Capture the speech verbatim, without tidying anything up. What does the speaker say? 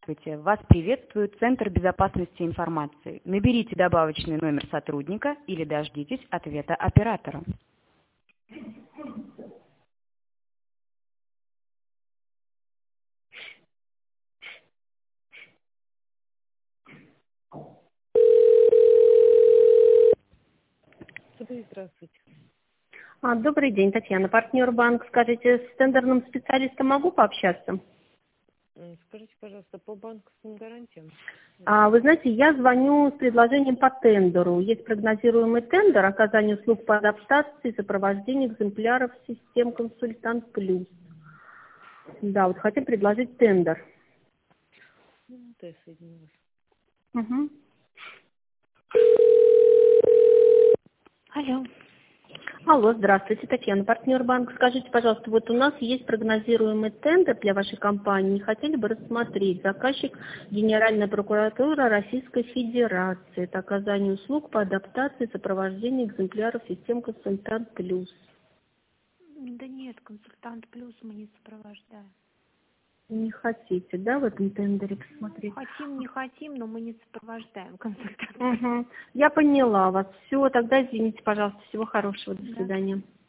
Здравствуйте, вас приветствует Центр безопасности информации. Наберите добавочный номер сотрудника или дождитесь ответа оператора. Здравствуйте. А, Добрый день, Татьяна, партнер банк. Скажите, с тендерным специалистом могу пообщаться? М, Скажите, пожалуйста, по банковским гарантиям? А, Вы знаете, я звоню с предложением по тендеру. Есть прогнозируемый тендер оказание услуг по адаптации, сопровождение экземпляров систем «Консультант Плюс». Да, вот хотим предложить тендер. Ну, то я соединю вас. Угу. Алло. Алло, здравствуйте, Татьяна, партнер банк. Скажите, пожалуйста, вот у нас есть прогнозируемый тендер для вашей компании. Хотели бы рассмотреть. Заказчик Генеральная прокуратура Российской Федерации. Это оказание услуг по адаптации, сопровождению экземпляров систем «Консультант Плюс». Да нет, консультант плюс мы не сопровождаем. Не хотите, да, в этом тендере посмотреть? Хотим, не хотим, но мы не сопровождаем консультант. Угу. Я поняла вас. Все, тогда извините, пожалуйста. Всего хорошего. До Да. свидания.